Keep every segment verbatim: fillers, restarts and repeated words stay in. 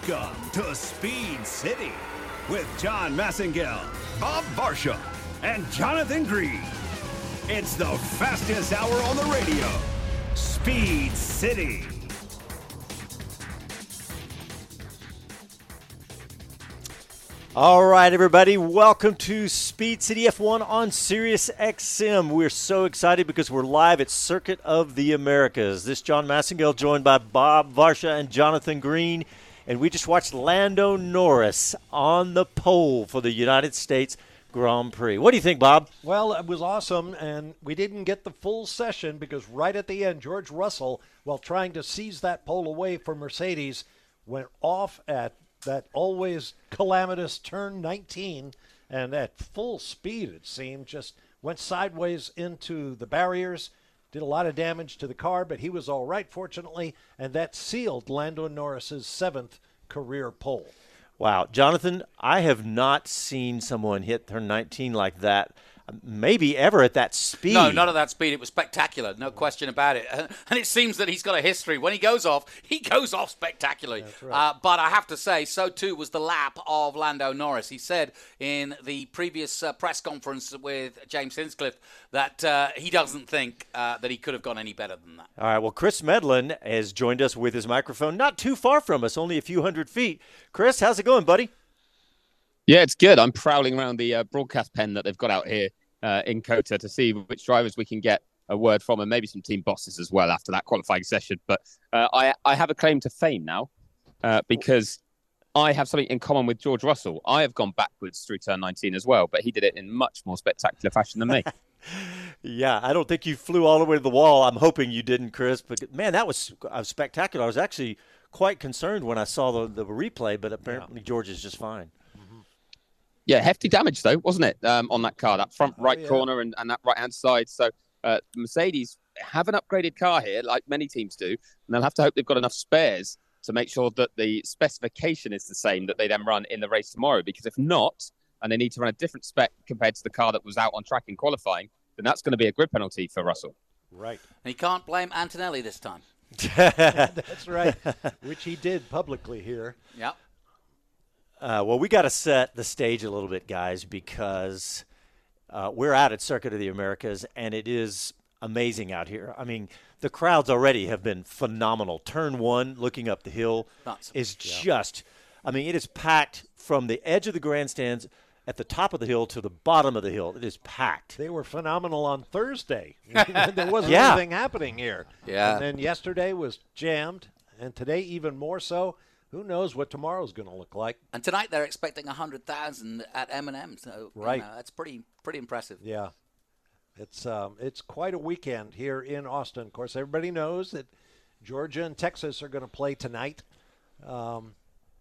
Welcome to Speed City with John Massengale, Bob Varsha, and Jonathan Green. It's the fastest hour on the radio. Speed City. All right, everybody, welcome to Speed City F one on Sirius X M. We're so excited because we're live at Circuit of the Americas. This is John Massengale, joined by Bob Varsha and Jonathan Green, and we just watched Lando Norris on the pole for the United States Grand Prix. What do you think, Bob? Well, it was awesome, and we didn't get the full session because right at the end, George Russell, while trying to seize that pole away from Mercedes, went off at that always calamitous turn nineteen, and at full speed, it seemed, just went sideways into the barriers, did a lot of damage to the car, but he was all right, fortunately, and that sealed Lando Norris's seventh career pole. Wow. Jonathan, I have not seen someone hit turn nineteen like that, maybe ever at that speed. No, not at that speed. It was spectacular, no question about it. And it seems that he's got a history. When he goes off, he goes off spectacularly. That's right. Uh, but I have to say, so too was the lap of Lando Norris. He said in the previous uh, press conference with James Hinchcliffe that uh, he doesn't think uh, that he could have gone any better than that. All right, well, Chris Medlin has joined us with his microphone not too far from us, only a few hundred feet. Chris, how's it going, buddy? Yeah, it's good. I'm prowling around the uh, broadcast pen that they've got out here uh, in COTA to see which drivers we can get a word from, and maybe some team bosses as well after that qualifying session. But uh, I, I have a claim to fame now uh, because I have something in common with George Russell. I have gone backwards through turn nineteen as well, but he did it in much more spectacular fashion than me. Yeah, I don't think you flew all the way to the wall. I'm hoping you didn't, Chris. But, man, that was uh, spectacular. I was actually quite concerned when I saw the, the replay, but apparently yeah. George is just fine. Yeah, hefty damage, though, wasn't it, um, on that car, that front right oh, yeah. corner and, and that right-hand side. So uh, Mercedes have an upgraded car here, like many teams do, and they'll have to hope they've got enough spares to make sure that the specification is the same that they then run in the race tomorrow. Because if not, and they need to run a different spec compared to the car that was out on track in qualifying, then that's going to be a grid penalty for Russell. Right. And he can't blame Antonelli this time. That's right, which he did publicly here. Yep. Uh, well, we got to set the stage a little bit, guys, because uh, we're out at Circuit of the Americas, and it is amazing out here. I mean, the crowds already have been phenomenal. Turn one, looking up the hill, Nuts. is Yeah. just – I mean, it is packed from the edge of the grandstands at the top of the hill to the bottom of the hill. It is packed. They were phenomenal on Thursday. There wasn't Yeah. anything happening here. Yeah. And then yesterday was jammed, and today even more so. Who knows what tomorrow's going to look like? And tonight they're expecting one hundred thousand at M and M. So Right. you know, that's pretty pretty impressive. Yeah, it's um, it's quite a weekend here in Austin. Of course, everybody knows that Georgia and Texas are going to play tonight, um,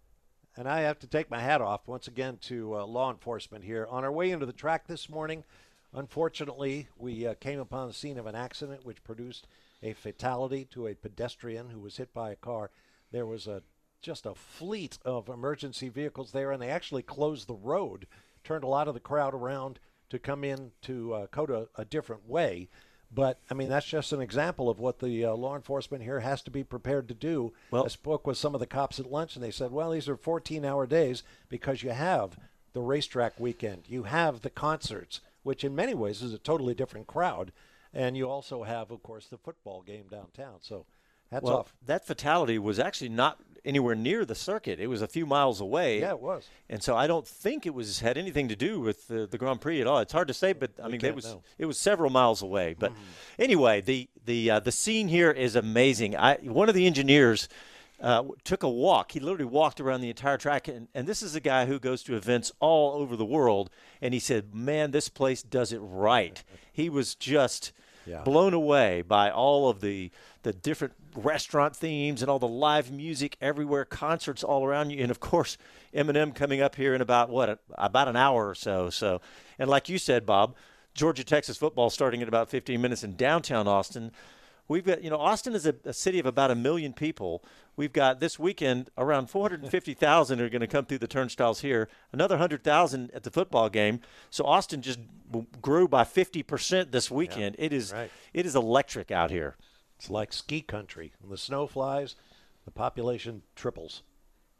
and I have to take my hat off once again to uh, law enforcement here. On our way into the track this morning, unfortunately, we uh, came upon the scene of an accident which produced a fatality to a pedestrian who was hit by a car. There was a just a fleet of emergency vehicles there, and they actually closed the road, turned a lot of the crowd around to come in to uh, COTA a different way. But, I mean, that's just an example of what the uh, law enforcement here has to be prepared to do. Well, I spoke with some of the cops at lunch, and they said, well, these are fourteen-hour days because you have the racetrack weekend. You have the concerts, which in many ways is a totally different crowd. And you also have, of course, the football game downtown. So hats well, off. that fatality was actually not anywhere near the circuit. It was a few miles away. Yeah, it was. And so I don't think it was had anything to do with the, the Grand Prix at all. It's hard to say, but I We mean, it can't was know. it was several miles away. But Mm-hmm. anyway, the the uh, the scene here is amazing. I one of the engineers uh, took a walk. He literally walked around the entire track, and, and this is a guy who goes to events all over the world. And he said, "Man, this place does it right." He was just Yeah. blown away by all of the the different restaurant themes and all the live music everywhere, concerts all around you, and of course Eminem coming up here in about what about an hour or so. So, and like you said, Bob, Georgia Texas football starting in about fifteen minutes in downtown Austin. We've got, you know, Austin is a, a city of about a million people. We've got this weekend around four hundred fifty thousand are going to come through the turnstiles here, another one hundred thousand at the football game. So Austin just grew by fifty percent this weekend. Yeah, it is right. it is electric out here. It's like ski country. When the snow flies, the population triples.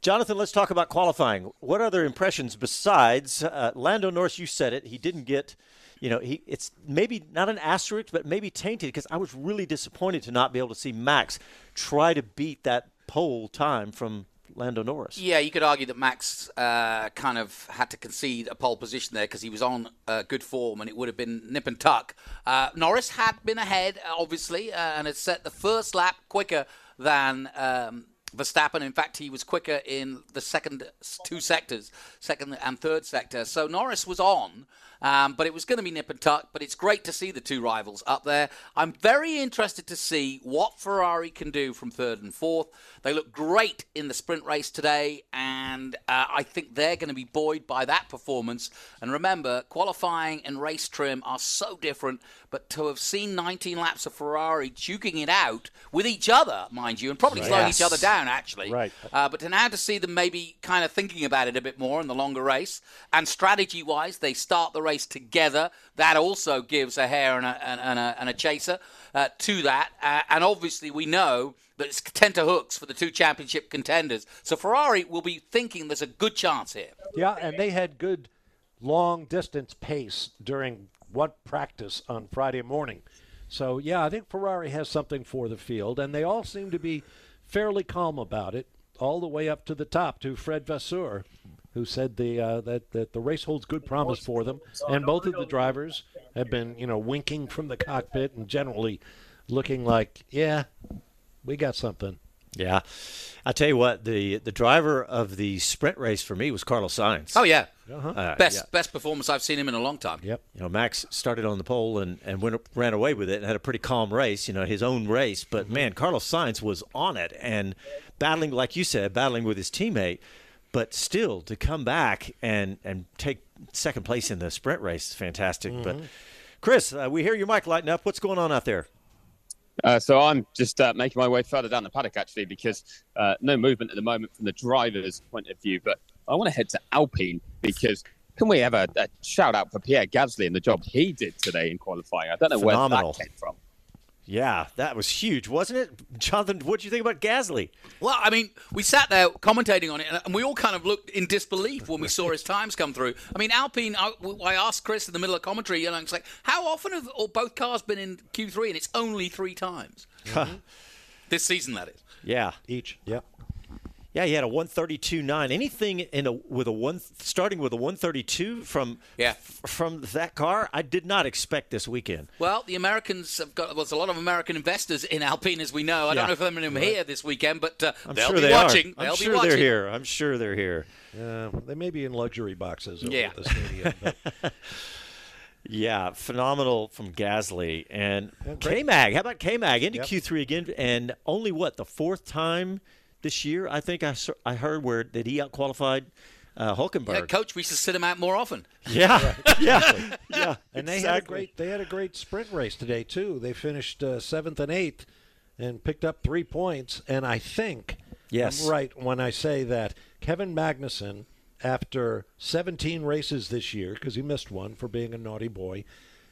Jonathan, let's talk about qualifying. What other impressions besides uh, Lando Norris? You said it. He didn't get, you know, he it's maybe not an asterisk, but maybe tainted because I was really disappointed to not be able to see Max try to beat that pole time from Lando Norris. Yeah, you could argue that Max uh, kind of had to concede a pole position there because he was on uh, good form and it would have been nip and tuck. Uh, Norris had been ahead, obviously, uh, and had set the first lap quicker than um, Verstappen. In fact, he was quicker in the second two sectors, second and third sector. So Norris was on. Um, but it was going to be nip and tuck, but it's great to see the two rivals up there. I'm very interested to see what Ferrari can do from third and fourth. They look great in the sprint race today, and uh, I think they're going to be buoyed by that performance. And remember, qualifying and race trim are so different, but to have seen nineteen laps of Ferrari duking it out with each other, mind you, and probably Right. slowing Yes. each other down, actually. Right. Uh, but to now to see them maybe kind of thinking about it a bit more in the longer race, and strategy-wise, they start the race together. That also gives a hare and a, and, and a, and a chaser uh, to that. Uh, and obviously, we know that it's tenterhooks for the two championship contenders. So Ferrari will be thinking there's a good chance here. Yeah, and they had good long-distance pace during one practice on Friday morning. So, yeah, I think Ferrari has something for the field, and they all seem to be fairly calm about it, all the way up to the top, to Fred Vasseur, who said the uh, that, that the race holds good promise for them. And both of the drivers have been, you know, winking from the cockpit and generally looking like, yeah, we got something. Yeah. I tell you what, the the driver of the sprint race for me was Carlos Sainz. Oh, yeah. Uh, Best yeah. best performance I've seen him in a long time. Yep. You know, Max started on the pole and, and went, ran away with it and had a pretty calm race, you know, his own race. But, man, Carlos Sainz was on it and battling, like you said, battling with his teammate. But still, to come back and, and take second place in the sprint race is fantastic. But, Chris, uh, we hear your mic lighting up. What's going on out there? Uh, so I'm just uh, making my way further down the paddock, actually, because uh, no movement at the moment from the driver's point of view. But I want to head to Alpine because can we have a, a shout out for Pierre Gasly and the job he did today in qualifying? I don't know Phenomenal. where that came from. Yeah, that was huge, wasn't it? Jonathan, what did you think about Gasly? Well, I mean, we sat there commentating on it, and we all kind of looked in disbelief when we saw his times come through. I mean, Alpine, I, I asked Chris in the middle of commentary, you know, it's like, how often have all, both cars been in Q three? And it's only three times. This season, that is. Yeah. Each. Yep. Yeah, he had a one thirty-two point nine. Anything in a with a one starting with a one thirty-two from Yeah. f- from that car, I did not expect this weekend. Well, the Americans have got, well, there's a lot of American investors in Alpine, as we know. I Yeah. don't know if them are here this weekend, but uh, I'm they'll sure be they watching. are. They'll I'm be sure watching. they're here. I'm sure they're here. Uh, they may be in luxury boxes over Yeah. at the stadium. But Yeah, phenomenal from Gasly and Yeah, great. K-Mag. How about K-Mag into Yep. Q three again? And only what the fourth time this year? I think I s- I heard where that he outqualified uh, Hulkenberg. Yeah, Coach, we should sit him out more often. Yeah, yeah, yeah. And they had a exactly. great they had a great sprint race today too. They finished uh, seventh and eighth, and picked up three points. And I think Yes. I'm right when I say that Kevin Magnussen, after seventeen races this year, because he missed one for being a naughty boy,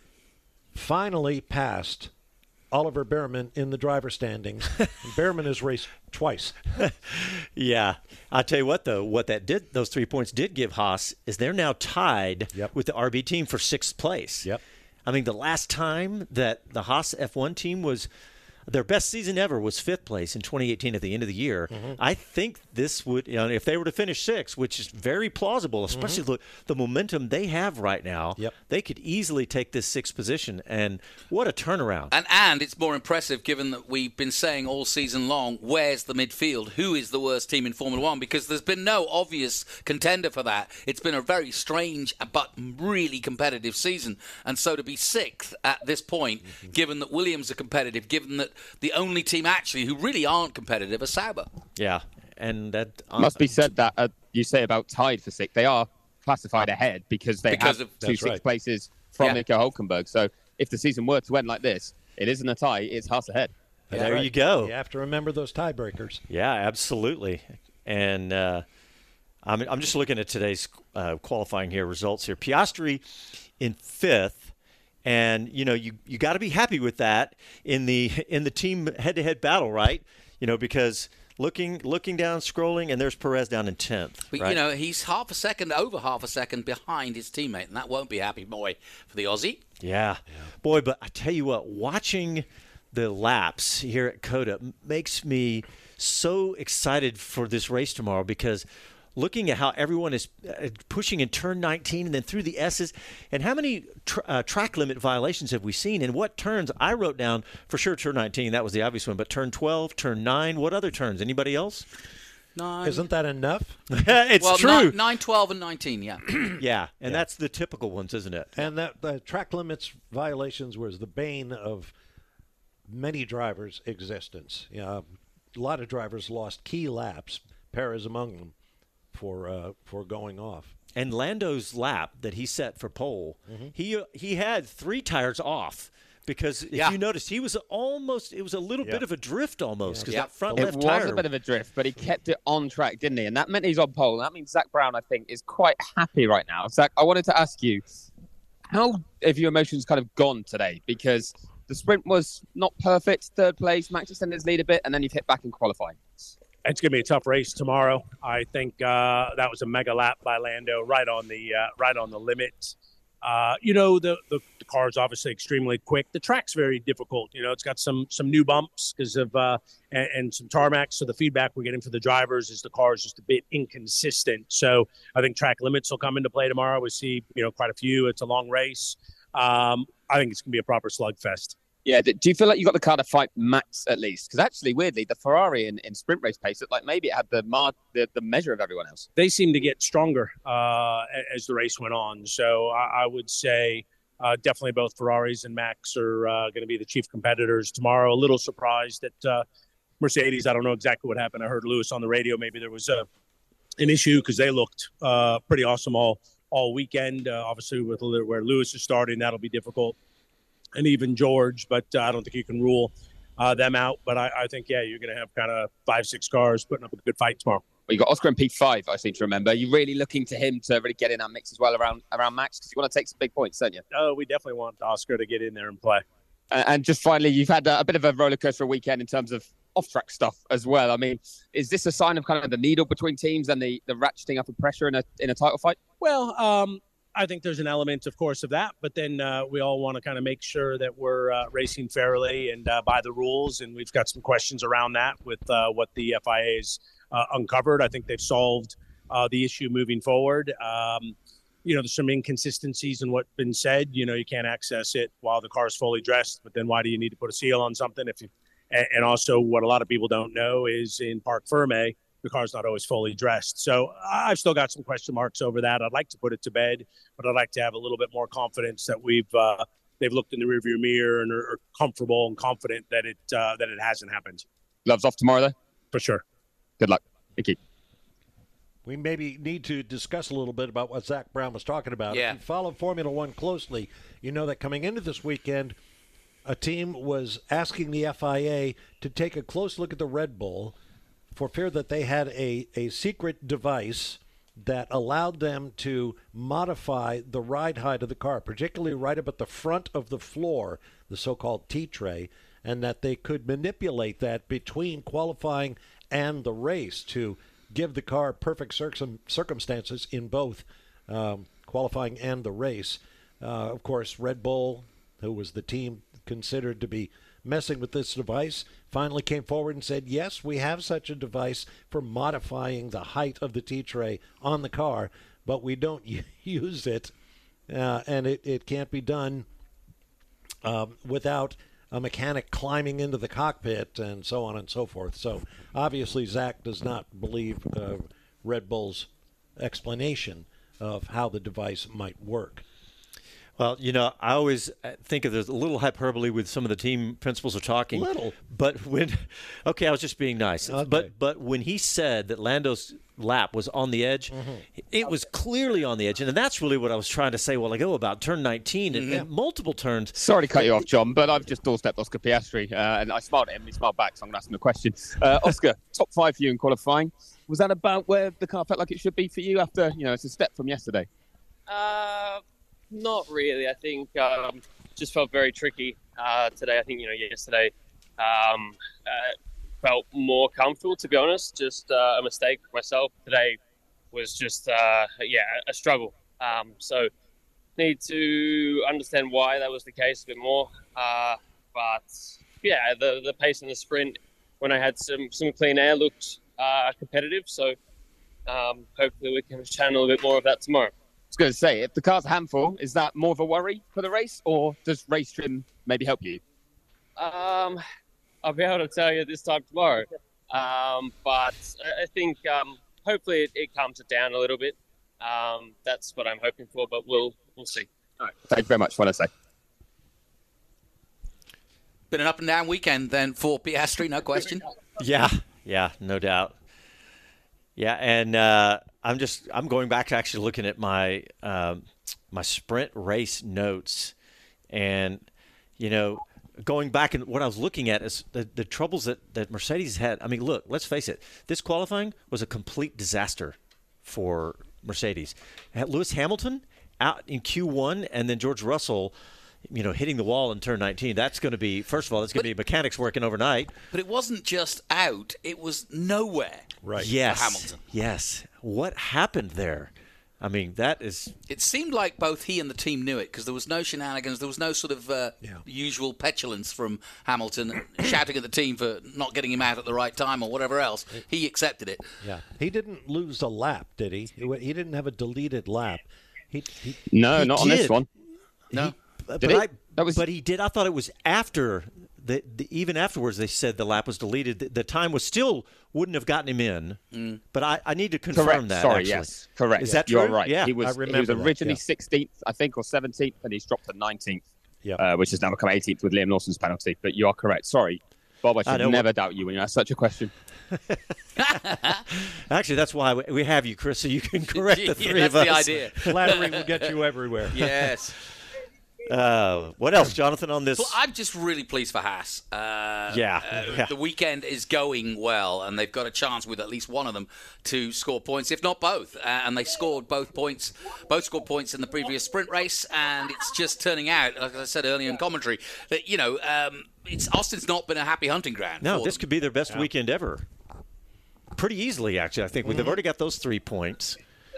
finally passed Oliver Behrman in the driver standings. And Behrman has raced twice. Yeah, I'll tell you what though, what that did, those three points did give Haas is they're now tied Yep. with the R B team for sixth place. Yep. I mean, the last time that the Haas F one team was their best season ever was fifth place in twenty eighteen at the end of the year. Mm-hmm. I think this would, you know, if they were to finish sixth, which is very plausible, especially the, the momentum they have right now, Mm-hmm. Yep. they could easily take this sixth position. And what a turnaround. And and it's more impressive given that we've been saying all season long, where's the midfield? Who is the worst team in Formula One? Because there's been no obvious contender for that. It's been a very strange but really competitive season. And so to be sixth at this point, Mm-hmm. given that Williams are competitive, given that the only team actually who really aren't competitive are Sauber. Yeah. And that Must be said that uh, you say about tied for sixth. They are classified ahead because they Because have of- two That's sixth right. places from Yeah. Nico Hulkenberg. So if the season were to end like this, it isn't a tie. It's Haas ahead. There Right. you go. You have to remember those tiebreakers. Yeah, absolutely. And uh, I'm, I'm just looking at today's uh, qualifying here results here. Piastri in fifth, and you know you you got to be happy with that in the in the team head-to-head battle, right? You know because looking looking down, scrolling, and there's Perez down in tenth. But, right? you know, he's half a second, over half a second behind his teammate, and that won't be a happy boy for the Aussie. Yeah. yeah. Boy, but I tell you what, watching the laps here at COTA makes me so excited for this race tomorrow, because looking at how everyone is pushing in turn nineteen and then through the S's, and how many tr- uh, track limit violations have we seen, and what turns? I wrote down for sure turn nineteen, that was the obvious one, but turn twelve, turn nine, what other turns? Anybody else? Nine. Isn't that enough? It's well, true. Nine, nine, twelve, and nineteen, yeah. yeah, and yeah. that's the typical ones, isn't it? And that the track limits violations was the bane of many drivers' existence. You know, a lot of drivers lost key laps, Perez among them, for uh, for going off. And Lando's lap that he set for pole, mm-hmm. he he had three tires off, because if yeah. you noticed, he was almost, it was a little yeah. bit of a drift almost, because yeah. that front it left was tire. a bit of a drift, but he kept it on track, didn't he? And that meant he's on pole. That means Zach Brown, I think, is quite happy right now. Zach, I wanted to ask you, how have your emotions kind of gone today? Because the sprint was not perfect, third place, Max extended his lead a bit, and then you've hit back in qualifying. It's going to be a tough race tomorrow. I think uh, that was a mega lap by Lando, right on the uh, right on the limit. Uh, you know, the, the the car is obviously extremely quick. The track's very difficult. You know, it's got some some new bumps because of uh, and, and some tarmac. So the feedback we're getting from the drivers is the car is just a bit inconsistent. So I think track limits will come into play tomorrow. We see, you know, quite a few. It's a long race. Um, I think it's going to be a proper slugfest. Yeah, do you feel like you got the car to fight Max at least? Because actually, weirdly, the Ferrari in, in sprint race pace looked like maybe it had the, mar- the the measure of everyone else. They seemed to get stronger uh, as the race went on. So I, I would say uh, definitely both Ferraris and Max are uh, going to be the chief competitors tomorrow. A little surprised that uh, Mercedes, I don't know exactly what happened. I heard Lewis on the radio. Maybe there was a, an issue because they looked uh, pretty awesome all, all weekend. Uh, obviously, with where Lewis is starting, that'll be difficult. And even George, but uh, I don't think you can rule uh, them out. But I, I think, yeah, you're going to have kind of five, six cars putting up a good fight tomorrow. Well, you got Oscar in P five, I seem to remember. You're really looking to him to really get in that mix as well around around Max, because you want to take some big points, don't you? Oh, we definitely want Oscar to get in there and play. Uh, and just finally, you've had a, a bit of a roller coaster weekend in terms of off-track stuff as well. I mean, is this a sign of kind of the needle between teams and the, the ratcheting up of pressure in a in a title fight? Well, um, I think there's an element, of course, of that. But then uh, we all want to kind of make sure that we're uh, racing fairly and uh, by the rules. And we've got some questions around that with uh, what the F I A has uh, uncovered. I think they've solved uh, the issue moving forward. Um, you know, there's some inconsistencies in what's been said. You know, you can't access it while the car is fully dressed. But then why do you need to put a seal on something? If you, and, and also what a lot of people don't know is in Parc Ferme, the car's not always fully dressed. So I've still got some question marks over that. I'd like to put it to bed, but I'd like to have a little bit more confidence that we've uh, they've looked in the rearview mirror and are, are comfortable and confident that it uh, that it hasn't happened. Gloves off tomorrow, though? For sure. Good luck. Thank you. We maybe need to discuss a little bit about what Zach Brown was talking about. Yeah. If you follow Formula One closely, you know that coming into this weekend, a team was asking the F I A to take a close look at the Red Bull for fear that they had a, a secret device that allowed them to modify the ride height of the car, particularly right up at the front of the floor, the so-called T-tray, and that they could manipulate that between qualifying and the race to give the car perfect circum- circumstances in both um, qualifying and the race. Uh, of course, Red Bull, who was the team considered to be messing with this device, finally came forward and said, yes, we have such a device for modifying the height of the T-tray on the car, but we don't use it, uh, and it, it can't be done um, without a mechanic climbing into the cockpit and so on and so forth. So obviously Zach does not believe uh, Red Bull's explanation of how the device might work. Well, you know, I always think of there's a little hyperbole with some of the team principals are talking. Little. But when, okay, I was just being nice. Okay. But but when he said that Lando's lap was on the edge, mm-hmm. it was clearly on the edge. And that's really what I was trying to say a while ago about turn nineteen and, Mm-hmm. and multiple turns. Sorry to cut you off, John, but I've just doorstepped Oscar Piastri, uh, and I smiled at him and he smiled back, so I'm going to ask him a question. Uh, Oscar, top five for you in qualifying. Was that about where the car felt like it should be for you after, you know, it's a step from yesterday? Uh... Not really. I think um, just felt very tricky uh, today. I think, you know, yesterday, um, uh, felt more comfortable, to be honest. Just uh, a mistake myself. Today was just, uh, yeah, a struggle. Um, so need to understand why that was the case a bit more. Uh, but, yeah, the, the pace in the sprint, when I had some, some clean air, looked uh, competitive. So um, hopefully we can channel a bit more of that tomorrow. I was going to say, if the car's a handful, is that more of a worry for the race, or does race trim maybe help you? Um, I'll be able to tell you this time tomorrow. Um, but I think um, hopefully it, it calms it down a little bit. Um, that's what I'm hoping for, but we'll we'll see. All right. Thank you very much. What I say. Been an up and down weekend then for Piastri, no question. Yeah, yeah, no doubt. Yeah, and uh, I'm just I'm going back to actually looking at my um, my sprint race notes, and you know, going back and what I was looking at is the, the troubles that, that Mercedes had. I mean, look, let's face it, this qualifying was a complete disaster for Mercedes. Had Lewis Hamilton out in Q one, and then George Russell, you know, hitting the wall in turn nineteen. That's going to be, first of all, it's going to be mechanics working overnight. But it wasn't just out; it was nowhere. Right. Yes. For Hamilton. Yes. What happened there? I mean, that is. It seemed like both he and the team knew it because there was no shenanigans. There was no sort of uh, Yeah. usual petulance from Hamilton shouting at the team for not getting him out at the right time or whatever else. He accepted it. Yeah. He didn't lose a lap, did he? He wa- He didn't have a deleted lap. He, he No, He not on this did. one. No. But, Did but he? I, That was- but he did. I thought it was after. The, the, even afterwards, they said the lap was deleted. The, the time was still wouldn't have gotten him in. Mm. But I, I need to confirm Correct. that. Sorry, actually. yes. Correct. Is that You're true? right. Yeah. He was, I he was remember that, originally yeah. sixteenth, I think, or seventeenth, and he's dropped to nineteenth, Yeah. uh, which has now become eighteenth with Liam Lawson's penalty. But you are correct. Sorry, Bob, I I should know never what- doubt you when you ask such a question. Actually, that's why we- we have you, Chris, so you can correct the Yeah, three that's of us. the idea. Flattery will get you everywhere. Yes. Uh, what else, Jonathan, on this? Well, I'm just really pleased for Haas. Uh, Yeah, uh, yeah. The weekend is going well, and they've got a chance with at least one of them to score points, if not both. Uh, and they scored both points, both scored points in the previous sprint race, and it's just turning out, like I said earlier in commentary, that, you know, um, it's Austin's not been a happy hunting ground. No, for this them. could be their best weekend ever. Pretty easily, actually. I think they've already got those three points.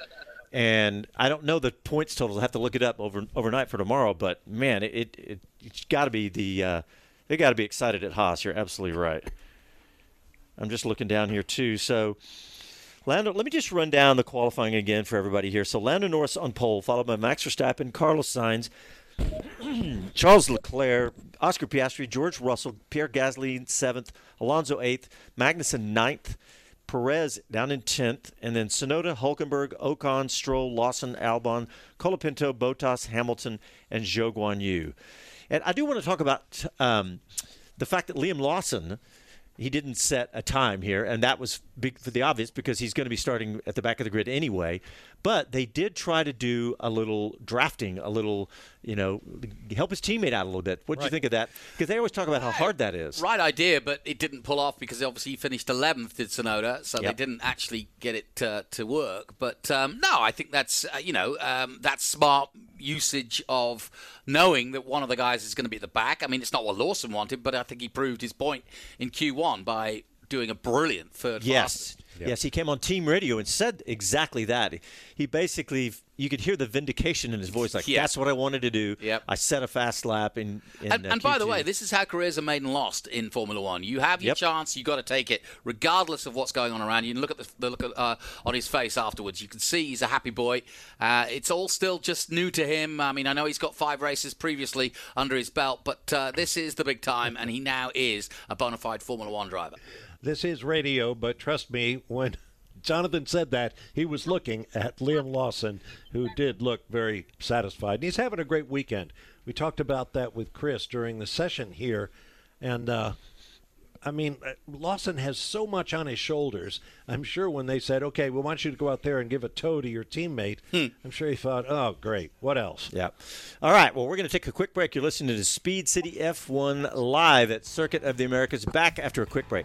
And I don't know the points totals. I have to look it up over overnight for tomorrow. But man, it it, it it's got to be the uh, they got to be excited at Haas. You're absolutely right. I'm just looking down here too. So, Lando, let me just run down the qualifying again for everybody here. So, Lando Norris on pole, followed by Max Verstappen, Carlos Sainz, Charles Leclerc, Oscar Piastri, George Russell, Pierre Gasly seventh, Alonso eighth, Magnussen ninth. Perez down in tenth, and then Tsunoda, Hulkenberg, Ocon, Stroll, Lawson, Albon, Colapinto, Bottas, Hamilton, and Zhou Guanyu. And I do want to talk about um, the fact that Liam Lawson, he didn't set a time here, and that was big for the obvious because he's going to be starting at the back of the grid anyway. But they did try to do a little drafting, a little, you know, help his teammate out a little bit. What do you think of that? Because they always talk about how hard that is. Right idea, but it didn't pull off because obviously he finished eleventh, did Tsunoda, so Yep. they didn't actually get it uh, to work. But um, no, I think that's uh, you know um, that's smart usage of knowing that one of the guys is going to be at the back. I mean, it's not what Lawson wanted, but I think he proved his point in Q one by doing a brilliant third. Yes. fastest. Yes, he came on team radio and said exactly that. He basically, you could hear the vindication in his voice, like, Yeah. that's what I wanted to do. Yep. I set a fast lap in, in And, uh, and by the Q two. way, this is how careers are made and lost in Formula One. You have your Yep. chance, you got to take it, regardless of what's going on around you. You can look at the, the look at, uh, on his face afterwards. You can see he's a happy boy. Uh, it's all still just new to him. I mean, I know he's got five races previously under his belt, but uh, this is the big time, and he now is a bona fide Formula One driver. This is radio, but trust me, when Jonathan said that, he was looking at Liam Lawson, who did look very satisfied. And he's having a great weekend. We talked about that with Chris during the session here. And, uh, I mean, uh, Lawson has so much on his shoulders. I'm sure when they said, okay, we want you to go out there and give a tow to your teammate, I'm sure he thought, oh, great, what else? Yeah. All right. Well, we're going to take a quick break. You're listening to Speed City F one live at Circuit of the Americas. Back after a quick break.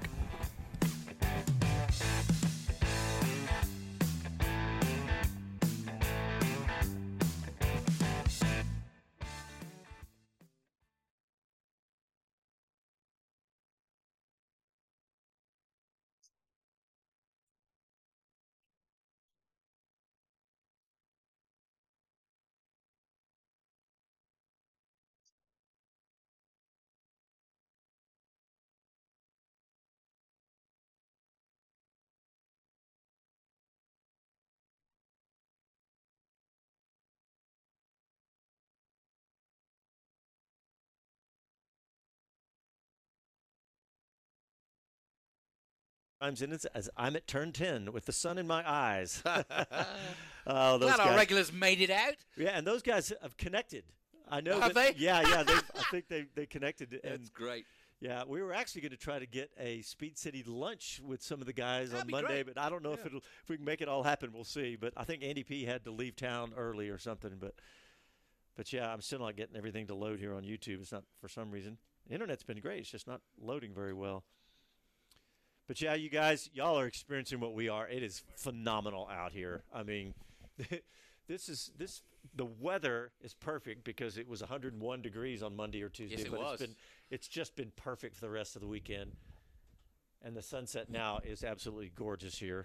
Times in as I'm at turn ten with the sun in my eyes. Oh, those Glad guys. our regulars made it out. Yeah, and those guys have connected. I know. Have that, they? Yeah, yeah. They, I think they they connected. And That's great. yeah, we were actually going to try to get a Speed City lunch with some of the guys That'd on be Monday, great. but I don't know if it'll if we can make it all happen. We'll see. But I think Andy P had to leave town early or something. But but yeah, I'm still not getting everything to load here on YouTube. It's not for some reason. The internet's been great. It's just not loading very well. But yeah, you guys, y'all are experiencing what we are. It is phenomenal out here. I mean, this is this. The weather is perfect because it was one hundred one degrees on Monday or Tuesday. Yes, it but was. It's been it's just been perfect for the rest of the weekend. And the sunset now is absolutely gorgeous here.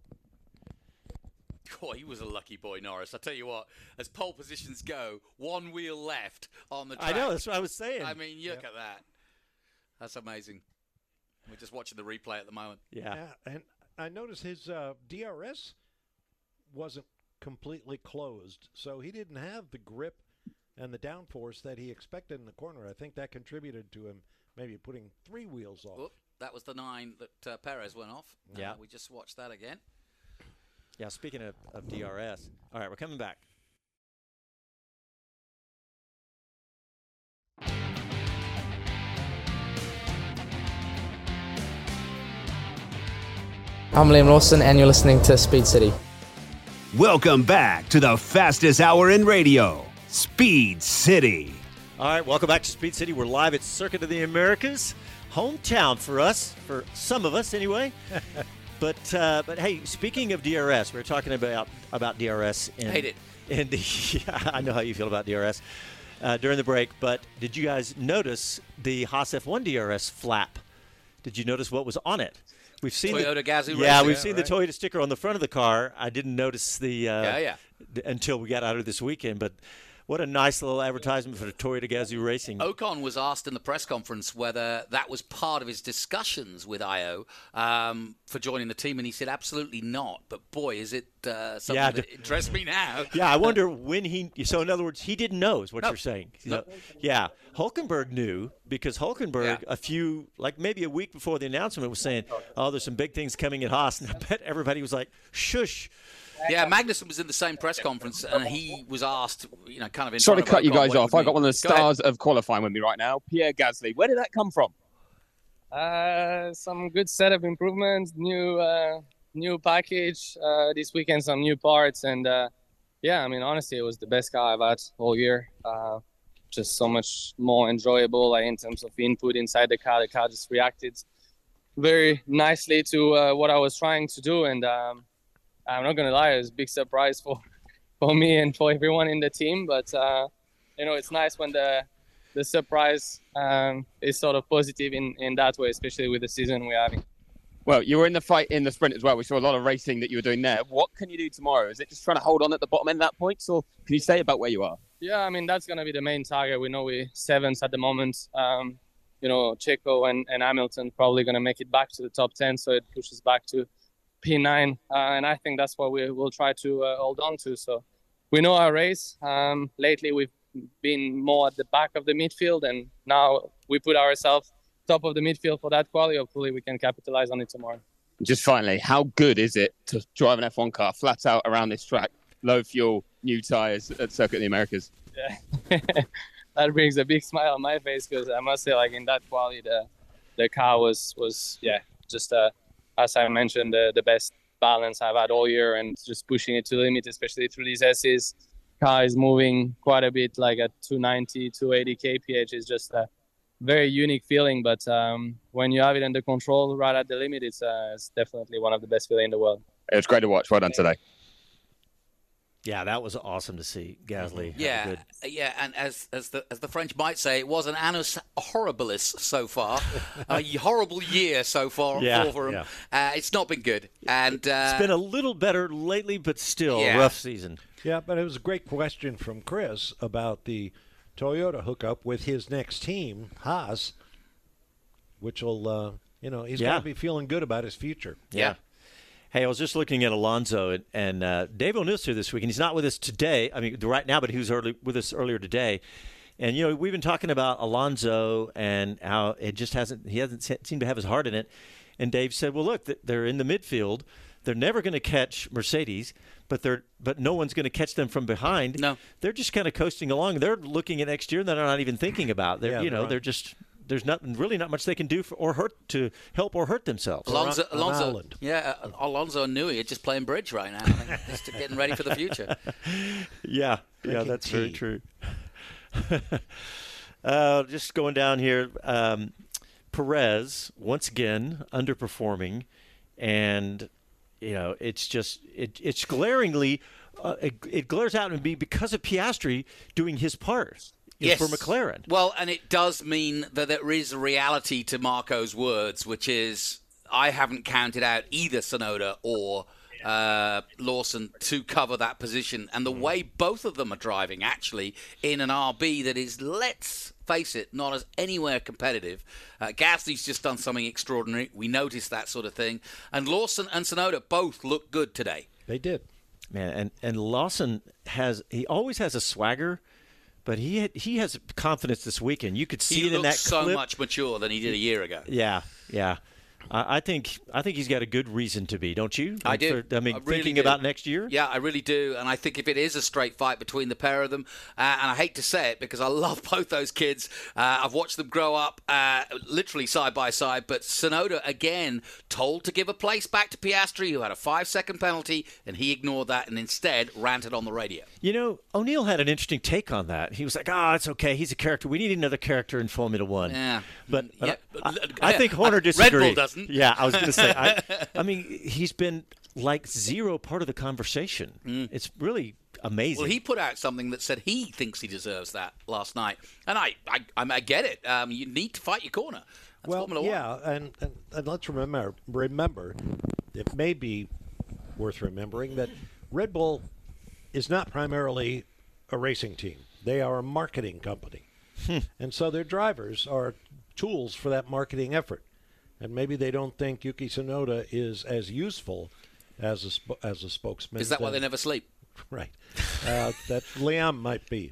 Boy, he was a lucky boy, Norris. I tell you what, as pole positions go, one wheel left on the track. I know, that's what I was saying. I mean, look at that. That's amazing. We're just watching the replay at the moment. Yeah. Yeah, and I noticed his uh, D R S wasn't completely closed, so he didn't have the grip and the downforce that he expected in the corner. I think that contributed to him maybe putting three wheels off. Oop, that was the nine that uh, Perez went off. Yeah. Uh, we just watched that again. Yeah, speaking of, of D R S. All right, we're coming back. I'm Liam Lawson, and you're listening to Speed City. Welcome back to the fastest hour in radio, Speed City. All right, welcome back to Speed City. We're live at Circuit of the Americas, hometown for us, for some of us anyway. but uh, but hey, speaking of D R S, we were talking about about D R S. And, Hate it. And yeah, I know how you feel about D R S uh, during the break. But did you guys notice the Haas F one D R S flap? Did you notice what was on it? We've seen Toyota the, Gazoo Yeah, Racing. we've Yeah, seen right. the Toyota sticker on the front of the car. I didn't notice the uh, Yeah, yeah. th- until we got out of this weekend. But what a nice little advertisement for the Toyota Gazoo Racing. Ocon was asked in the press conference whether that was part of his discussions with I O um, for joining the team, and he said absolutely not. But boy, is it uh, something Yeah, that d- interests me now. Yeah, I wonder when he. So in other words, he didn't know is what No. you're saying. No. Yeah, Hulkenberg knew because Hulkenberg Yeah. a few, like maybe a week before the announcement, was saying, "Oh, there's some big things coming at Haas," and I bet everybody was like, "Shush." Yeah, Magnussen was in the same press conference, and he was asked, you know, kind of in Sorry to front cut of you Ocon guys what it off. would I got mean. one of the Go ahead. stars of qualifying with me right now, Pierre Gasly. Where did that come from? Uh, some good setup improvements, new uh, new package uh, this weekend, some new parts, and uh, yeah, I mean honestly, it was the best car I've had all year. Uh, just so much more enjoyable, like in terms of input inside the car. The car just reacted very nicely to uh, what I was trying to do, and um, I'm not gonna lie, it was a big surprise for for me and for everyone in the team. But uh, you know, it's nice when the the surprise um, is sort of positive in, in that way, especially with the season we're having. Well, you were in the fight in the sprint as well. We saw a lot of racing that you were doing there. What can you do tomorrow? Is it just trying to hold on at the bottom end of that point, or can you say about where you are? Yeah, I mean, that's going to be the main target. We know we're seventh at the moment. Um, you know, Checo and, and Hamilton probably going to make it back to the top ten, so it pushes back to P nine. Uh, and I think that's what we will try to uh, hold on to. So we know our race. Um, lately, we've been more at the back of the midfield, and now we put ourselves top of the midfield for that quali. Hopefully we can capitalize on it tomorrow. Just finally, how good is it to drive an F one car flat out around this track, low fuel, new tyres at Circuit of the Americas? Yeah. That brings a big smile on my face, because I must say, like in that quali, the the car was was yeah, just uh, as I mentioned, the the best balance I've had all year, and just pushing it to the limit, especially through these S's. Car is moving quite a bit, like at two ninety, two eighty kph. Is just a very unique feeling. But um, when you have it under control, right at the limit, it's uh, it's definitely one of the best feelings in the world. It was great to watch. Well done today. Yeah, that was awesome to see Gasly. have a Yeah, good- yeah, and as as the as the French might say, it was an annus horribilis so far, a horrible year so far Yeah, for him. yeah. Uh, it's not been good, and uh, It's been a little better lately, but still Yeah. a rough season. Yeah, but it was a great question from Chris about the Toyota hookup with his next team, Haas, which will, uh, you know, he's Yeah. got to be feeling good about his future. yeah. Hey, I was just looking at Alonso, and, and uh, Dave O'Neill's here this week, and he's not with us today. I mean, right now, but he was early, with us earlier today. And you know, we've been talking about Alonso and how it just hasn't he hasn't se- seemed to have his heart in it. And Dave said, well, look, they're in the midfield. They're never going to catch Mercedes, but they're but no one's going to catch them from behind. No. They're just kind of coasting along. They're looking at next year that they're not even thinking about. They're, Yeah, you know, right. they're just there's not really not much they can do for, or hurt to help or hurt themselves. Alonso, on Alonso, Ireland. yeah, uh, Alonso and Newey are just playing bridge right now, I think, just getting ready for the future. Yeah, yeah, Drinking that's tea. very true. uh, just going down here, um, Perez once again underperforming, and you know it's just it, it's glaringly uh, it, it glares out and be because of Piastri doing his part. Yes. For McLaren. Well, and it does mean that there is a reality to Marco's words, which is I haven't counted out either Tsunoda or uh, Lawson to cover that position. And the way both of them are driving, actually, in an R B that is, let's face it, not as anywhere competitive. Uh, Gasly's just done something extraordinary. We noticed that sort of thing. And Lawson and Tsunoda both look good today. They did. Man, and, and Lawson has he always has a swagger. But he had, he has confidence this weekend. You could see he it in that looks so clip. much mature than he did a year ago. Yeah, yeah. I, I think I think he's got a good reason to be, don't you? I Like do. For, I mean, I really thinking do. about next year. Yeah, I really do. And I think if it is a straight fight between the pair of them, uh, and I hate to say it because I love both those kids. Uh, I've watched them grow up uh, literally side by side. But Tsunoda, again, told to give a place back to Piastri, who had a five-second penalty, and he ignored that and instead ranted on the radio. You know, O'Neill had an interesting take on that. He was like, "Ah, oh, it's okay. He's a character. We need another character in Formula One." Yeah, but, but Yeah, I, but- I, I think Horner Red disagreed. Bull doesn't. Yeah, I was going to say. I, I mean, he's been like zero part of the conversation. Mm. It's really amazing. Well, he put out something that said he thinks he deserves that last night, and I, I, I, I get it. Um, you need to fight your corner. That's Well, Formula yeah, One. and, and, and let's remember, remember, it may be worth remembering that Red Bull is not primarily a racing team. They are a marketing company. And so their drivers are tools for that marketing effort. And maybe they don't think Yuki Tsunoda is as useful as a, sp- as a spokesman. Is that why than- they never sleep? Right. Uh, that Liam might be.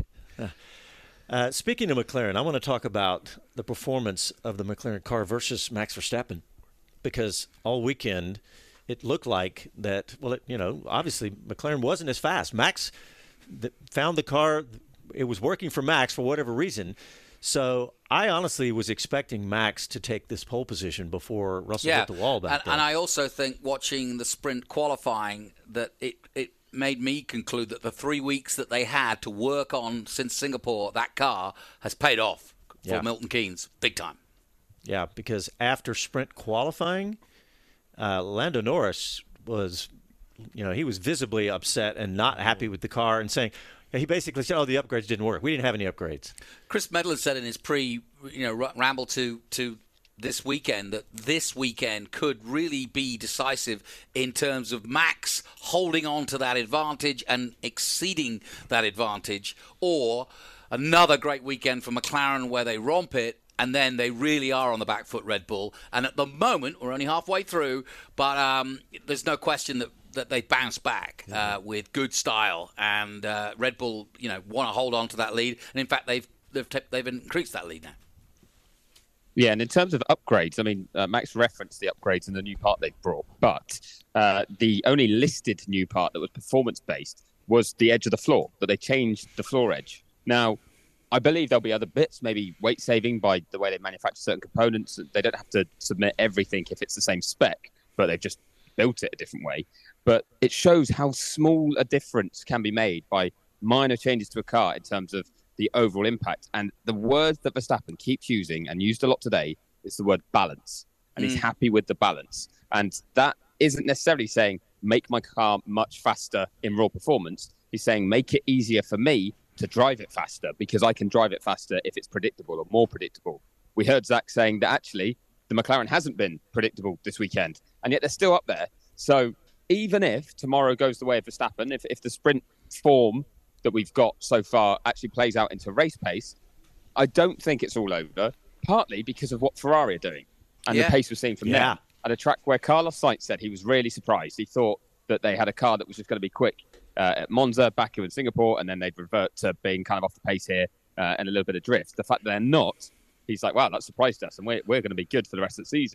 Uh, speaking of McLaren, I want to talk about the performance of the McLaren car versus Max Verstappen, because all weekend it looked like that. Well, it, you know, obviously McLaren wasn't as fast. Max th- found the car; it was working for Max for whatever reason. So I honestly was expecting Max to take this pole position before Russell Yeah, hit the wall back and, there. and I also think watching the sprint qualifying that it it made me conclude that the three weeks that they had to work on since Singapore, that car has paid off for Yeah. Milton Keynes big time. Yeah, because after sprint qualifying, uh, Lando Norris was, you know, he was visibly upset and not happy with the car and saying, he basically said, oh, the upgrades didn't work. We didn't have any upgrades. Chris Medland said in his pre, you know, r- ramble to to this weekend that this weekend could really be decisive in terms of Max holding on to that advantage and exceeding that advantage, or another great weekend for McLaren where they romp it and then they really are on the back foot, Red Bull. And at the moment, we're only halfway through, but um, there's no question that that they bounce back uh, with good style, and uh, Red Bull, you know, want to hold on to that lead, and in fact, they've they've t- they've increased that lead now. Yeah, and in terms of upgrades, I mean, uh, Max referenced the upgrades and the new part they've brought, but uh, the only listed new part that was performance-based was the edge of the floor, that they changed the floor edge. Now, I believe there'll be other bits, maybe weight saving by the way they manufacture certain components. They don't have to submit everything if it's the same spec, but they've just built it a different way. But it shows how small a difference can be made by minor changes to a car in terms of the overall impact. And the word that Verstappen keeps using and used a lot today is the word balance. And Mm. he's happy with the balance. And that isn't necessarily saying make my car much faster in raw performance. He's saying make it easier for me to drive it faster, because I can drive it faster if it's predictable or more predictable. We heard Zach saying that actually the McLaren hasn't been predictable this weekend, and yet they're still up there. So even if tomorrow goes the way of Verstappen, if, if the sprint form that we've got so far actually plays out into race pace, I don't think it's all over, partly because of what Ferrari are doing and Yeah. the pace we're seeing from Yeah. them. At a track where Carlos Sainz said he was really surprised. He thought that they had a car that was just going to be quick uh, at Monza, Baku and Singapore, and then they'd revert to being kind of off the pace here uh, and a little bit of drift. The fact that they're not, he's like, wow, that surprised us, and we're, we're going to be good for the rest of the season.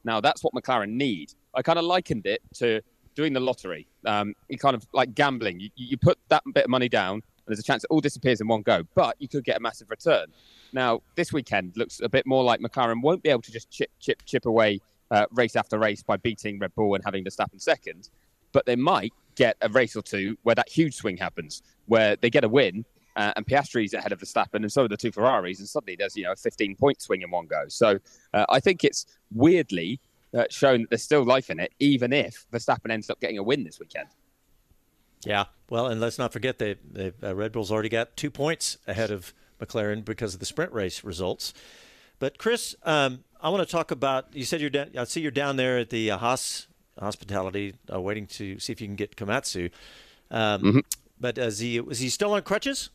Now, that's what McLaren need. I kind of likened it to doing the lottery. Um, you kind of like gambling. You, you put that bit of money down, and there's a chance it all disappears in one go, but you could get a massive return. Now, this weekend looks a bit more like McLaren won't be able to just chip, chip, chip away uh, race after race by beating Red Bull and having Verstappen second, but they might get a race or two where that huge swing happens, where they get a win, uh, and Piastri's ahead of Verstappen, and so are the two Ferraris, and suddenly there's, you know, a fifteen-point swing in one go. So uh, I think it's weirdly uh, shown that there's still life in it, even if Verstappen ends up getting a win this weekend. Yeah, well, and let's not forget that uh, Red Bull's already got two points ahead of McLaren because of the sprint race results. But Chris, um, I want to talk about. You said you're down. I see you're down there at the uh, Haas Hospitality, uh, waiting to see if you can get Komatsu. Um, mm-hmm. But is he is he still on crutches?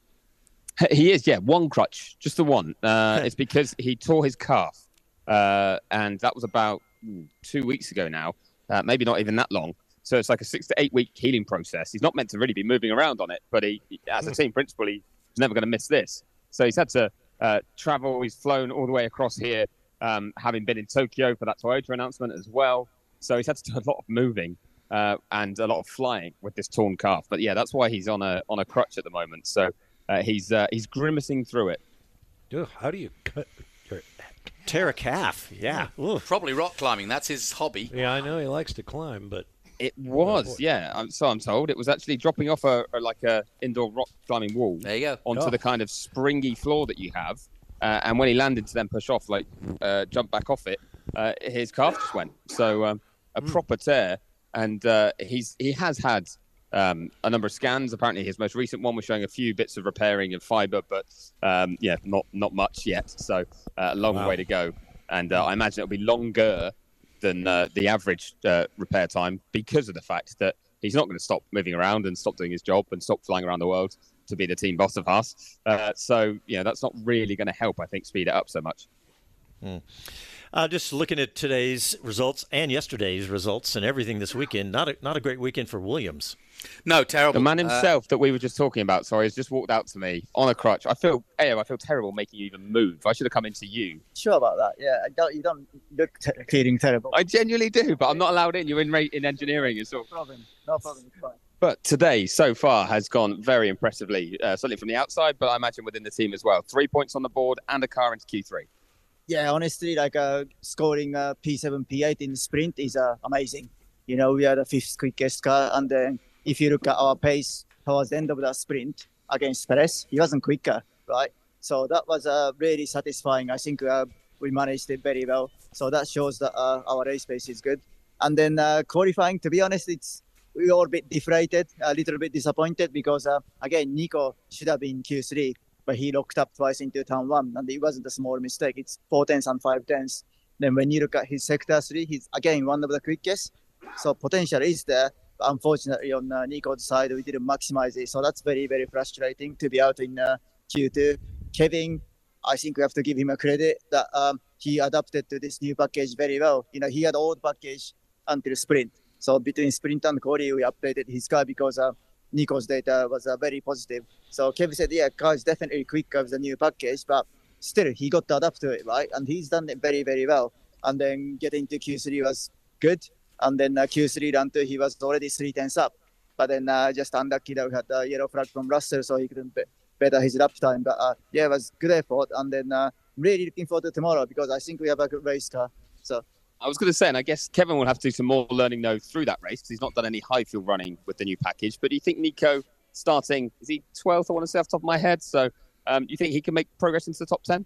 He is, yeah, one crutch, just the one. Uh, it's because he tore his calf, uh, and that was about two weeks ago now. Uh, maybe not even that long. So it's like a six to eight week healing process. He's not meant to really be moving around on it, but he, as a team principal, he's never going to miss this. So he's had to uh, travel. He's flown all the way across here, um, having been in Tokyo for that Toyota announcement as well. So he's had to do a lot of moving uh, and a lot of flying with this torn calf. But yeah, that's why he's on a on a crutch at the moment. So uh, he's uh, he's grimacing through it. Dude, how do you cut your tear a calf? Yeah, Ooh. Probably rock climbing. That's his hobby. Yeah, I know he likes to climb, but it was oh, yeah. I'm, so I'm told it was actually dropping off a, a like a indoor rock climbing wall. There you go. Onto oh. the kind of springy floor that you have, uh, and when he landed to then push off, like uh, jump back off it, uh, his calf just went. So. Um, A proper tear, and uh, he's he has had um, a number of scans. Apparently, his most recent one was showing a few bits of repairing of fibre, but um, yeah, not not much yet. So uh, a long wow. way to go, and uh, I imagine it'll be longer than uh, the average uh, repair time because of the fact that he's not going to stop moving around and stop doing his job and stop flying around the world to be the team boss of Haas. Uh, so yeah, that's not really going to help, I think, speed it up so much. Mm. Uh, just looking at today's results and yesterday's results and everything this weekend, not a, not a great weekend for Williams. No, terrible. The man himself uh, that we were just talking about, sorry, has just walked out to me on a crutch. I feel, Ayo, I feel terrible making you even move. I should have come into you. Sure about that. Yeah, I don't, you don't look te- feeling terrible. I genuinely do, but I'm not allowed in. You're in in engineering and so. No problem. No problem. It's fine. But today, so far, has gone very impressively, uh, certainly from the outside, but I imagine within the team as well. Three points on the board and a car into Q three. Yeah, honestly, like uh, scoring uh, P seven, P eight in the sprint is uh, amazing. You know, we are the fifth quickest car, and then if you look at our pace towards the end of the sprint against Perez, he wasn't quicker, right? So that was uh, really satisfying. I think uh, we managed it very well. So that shows that uh, our race pace is good. And then uh, qualifying, to be honest, it's we were a bit deflated, a little bit disappointed because, uh, again, Nico should have been Q three. But he locked up twice into turn one, and it wasn't a small mistake. It's four tenths and five tenths. Then when you look at his sector three, he's again one of the quickest. So potential is there. But unfortunately, on uh, Nico's side, we didn't maximize it. So that's very, very frustrating to be out in uh, Q two. Kevin, I think we have to give him a credit that um, he adapted to this new package very well. You know, he had old package until sprint. So between sprint and quali, we updated his car because uh, Nico's data was uh, very positive. So Kevin said, yeah, car is definitely quicker with the new package, but still he got to adapt to it, right? And he's done it very, very well. And then getting to Q three was good. And then uh, Q three run two, he was already three tenths up. But then uh, just unlucky that we had the yellow flag from Russell, so he couldn't be- better his lap time. But uh, yeah, it was good effort. And then uh, really looking forward to tomorrow because I think we have a good race car. So. I was going to say, and I guess Kevin will have to do some more learning, though, through that race because he's not done any high field running with the new package. But do you think Nico starting, is he twelfth, I want to say off the top of my head? So um, do you think he can make progress into the top ten?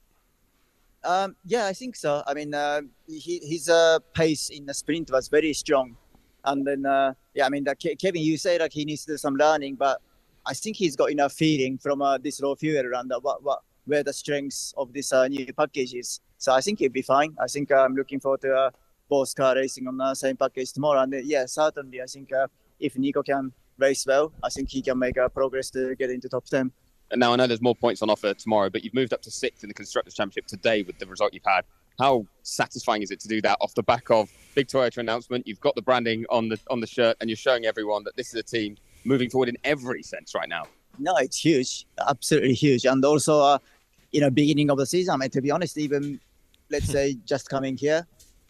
Um, yeah, I think so. I mean, uh, he, his uh, pace in the sprint was very strong. And then, uh, yeah, I mean, the Ke- Kevin, you say that he needs to do some learning, but I think he's got enough feeling from uh, this low fuel run that what, what, where the strengths of this uh, new package is. So I think he'll be fine. I think uh, I'm looking forward to uh, both car racing on the same package tomorrow. And uh, yeah, certainly, I think uh, if Nico can race well, I think he can make a progress to get into top ten. And now I know there's more points on offer tomorrow, but you've moved up to sixth in the Constructors' Championship today with the result you've had. How satisfying is it to do that off the back of big Toyota announcement? You've got the branding on the on the shirt, and you're showing everyone that this is a team moving forward in every sense right now. No, it's huge, absolutely huge. And also, uh, you know, beginning of the season, I mean, to be honest, even let's say just coming here,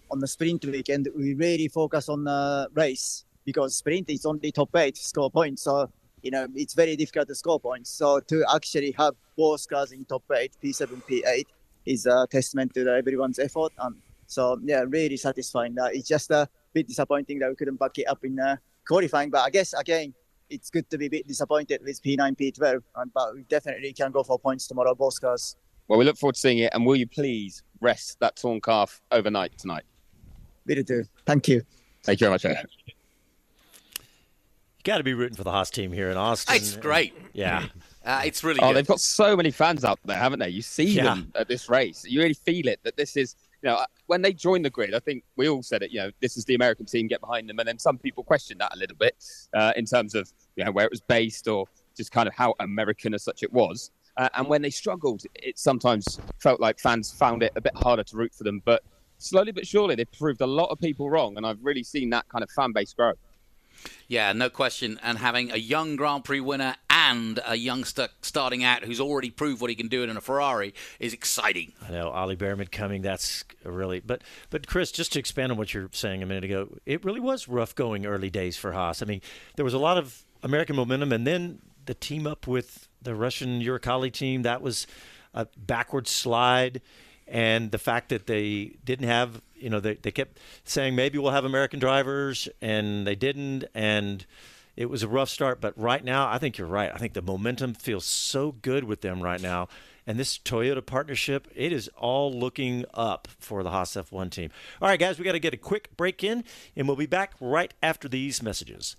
on the sprint weekend, we really focus on the race because sprint is only top eight score points. So, you know, it's very difficult to score points. So to actually have both cars in top eight, P seven, P eight, is a testament to the, everyone's effort. Um, so, yeah, really satisfying. Uh, it's just a bit disappointing that we couldn't back it up in uh, qualifying. But I guess, again, it's good to be a bit disappointed with P nine, P twelve. Um, but we definitely can go for points tomorrow, both cars. Well, we look forward to seeing it. And will you please rest that torn calf overnight tonight? Will do. Thank you. Thank you very much, Eric. You got to be rooting for the Haas team here in Austin. It's great. Yeah. Uh, it's really oh, good. They've got so many fans out there, haven't they? You see Yeah. them at this race. You really feel it, that this is, you know, when they joined the grid, I think we all said it, you know, this is the American team, get behind them. And then some people questioned that a little bit uh, in terms of, you know, where it was based or just kind of how American as such it was. Uh, and when they struggled, it sometimes felt like fans found it a bit harder to root for them. But slowly but surely, they've proved a lot of people wrong. And I've really seen that kind of fan base grow. Yeah, no question. And having a young Grand Prix winner and a youngster starting out who's already proved what he can do in a Ferrari is exciting. I know, Ollie Behrman coming, that's really... But, but Chris, just to expand on what you're saying a minute ago, it really was rough going early days for Haas. I mean, there was a lot of American momentum, and then the team up with the Russian Uralkali team, that was a backward slide. And the fact that they didn't have, you know, they, they kept saying maybe we'll have American drivers, and they didn't. And it was a rough start. But right now, I think you're right. I think the momentum feels so good with them right now. And this Toyota partnership, it is all looking up for the Haas F one team. All right, guys, we got to get a quick break in, and we'll be back right after these messages.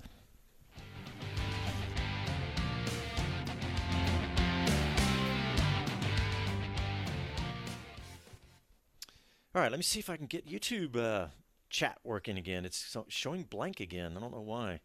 All right, let me see if I can get YouTube uh, chat working again. It's so, showing blank again. I don't know why.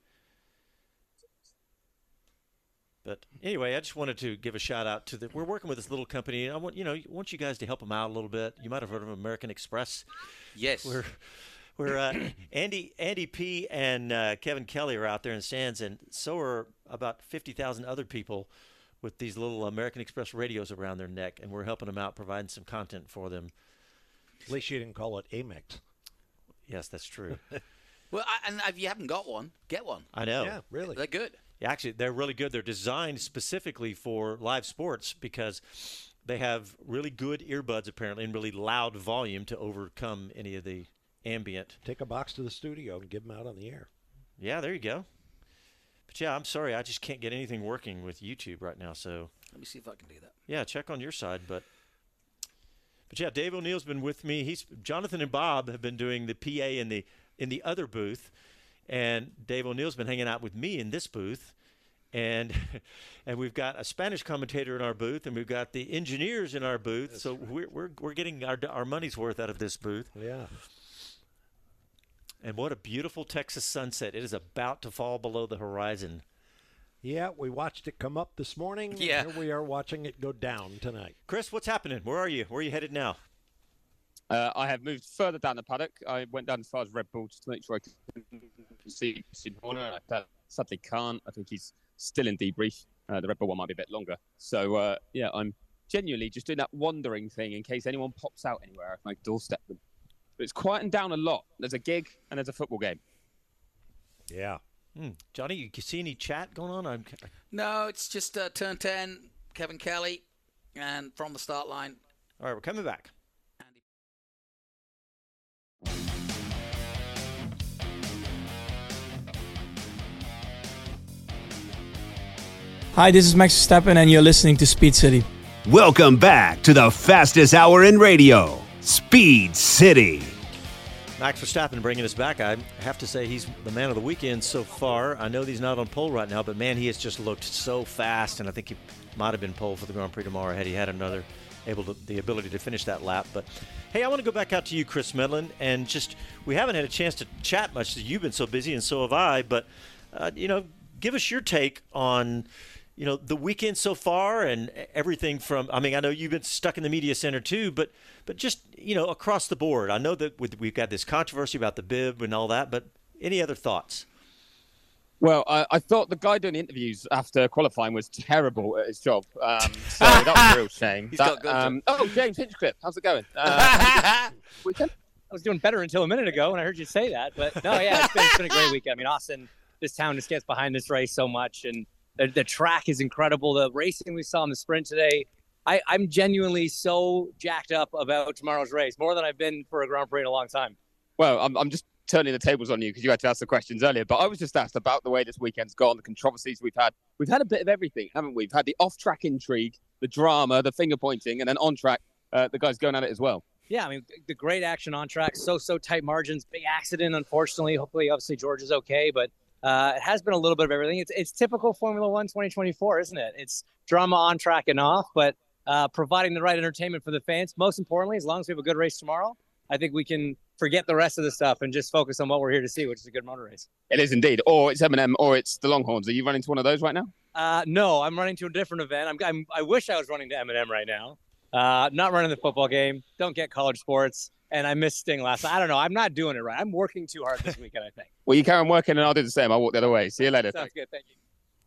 But anyway, I just wanted to give a shout out to the. We're working with this little company. I want you know, I want you guys to help them out a little bit. You might have heard of American Express. Yes. We're we're uh, Andy Andy P and uh, Kevin Kelly are out there in stands, and so are about fifty thousand other people with these little American Express radios around their neck, and we're helping them out, providing some content for them. At least you didn't call it Amex. Yes, that's true. Well, I, and if you haven't got one, get one. I know. Yeah, really. They're good. Yeah, actually, they're really good. They're designed specifically for live sports because they have really good earbuds, apparently, and really loud volume to overcome any of the ambient. Take a box to the studio and give them out on the air. Yeah, there you go. But, yeah, I'm sorry. I just can't get anything working with YouTube right now. So Let me see if I can do that. Yeah, check on your side. But, but yeah, Dave O'Neill's been with me. He's Jonathan and Bob have been doing the P A in the in the other booth. And Dave O'Neill's been hanging out with me in this booth. And and we've got a Spanish commentator in our booth, and we've got the engineers in our booth. That's so right. we're, we're we're getting our our money's worth out of this booth. Yeah. And what a beautiful Texas sunset. It is about to fall below the horizon. Yeah, we watched it come up this morning. Yeah. Here we are watching it go down tonight. Chris, what's happening? Where are you? Where are you headed now? Uh, I have moved further down the paddock. I went down as far as Red Bull just to make sure I could see Sid Horner. I sadly can't. I think he's still in debrief. Uh, the Red Bull one might be a bit longer. So, uh, yeah, I'm genuinely just doing that wandering thing in case anyone pops out anywhere. I can doorstep them. But it's quieting down a lot. There's a gig and there's a football game. Yeah. Hmm. Johnny, you see any chat going on? I'm... No, it's just uh, turn ten, Kevin Kelly, and from the start line. All right, we're coming back. Hi, this is Max Verstappen, and you're listening to Speed City. Welcome back to the fastest hour in radio, Speed City. Max Verstappen bringing us back. I have to say he's the man of the weekend so far. I know he's not on pole right now, but man, he has just looked so fast, and I think he might have been pole for the Grand Prix tomorrow had he had another able to the ability to finish that lap. But hey, I want to go back out to you, Chris Medland, and just we haven't had a chance to chat much. You've been so busy, and so have I. But uh, you know, give us your take on. You know, the weekend so far and everything from, I mean, I know you've been stuck in the media center too, but but just, you know, across the board. I know that with, we've got this controversy about the bib and all that, but any other thoughts? Well, I, I thought the guy doing the interviews after qualifying was terrible at his job. Um, so that was a real shame. He's that, got good um, oh, James Hinchcliffe, how's it going? Uh, weekend? was doing better until a minute ago when I heard you say that. But no, yeah, it's been, it's been a great weekend. I mean, Austin, this town just gets behind this race so much, and the, the track is incredible. The racing we saw in the sprint today, I, I'm genuinely so jacked up about tomorrow's race, more than I've been for a Grand Prix in a long time. Well, I'm, I'm just turning the tables on you because you had to ask the questions earlier, but I was just asked about the way this weekend's gone, the controversies we've had. We've had a bit of everything, haven't we? We've had the off-track intrigue, the drama, the finger-pointing, and then on-track, uh, the guys going at it as well. Yeah, I mean, the great action on track, so, so tight margins, big accident, unfortunately. Hopefully, obviously, George is okay, but uh, it has been a little bit of everything. It's it's typical Formula One twenty twenty-four, isn't it? It's drama on track and off, but uh, providing the right entertainment for the fans. Most importantly, as long as we have a good race tomorrow, I think we can forget the rest of the stuff and just focus on what we're here to see, which is a good motor race. It is indeed. Or it's M and M, or it's the Longhorns. Are you running to one of those right now? Uh, no, I'm running to a different event. I'm, I'm I wish I was running to M and M right now. Uh, not running the football game. Don't get college sports. And I missed Sting last night. I don't know. I'm not doing it right. I'm working too hard this weekend, I think. Well, you carry on working, and I'll do the same. I'll walk the other way. See you later. Sounds good. Thank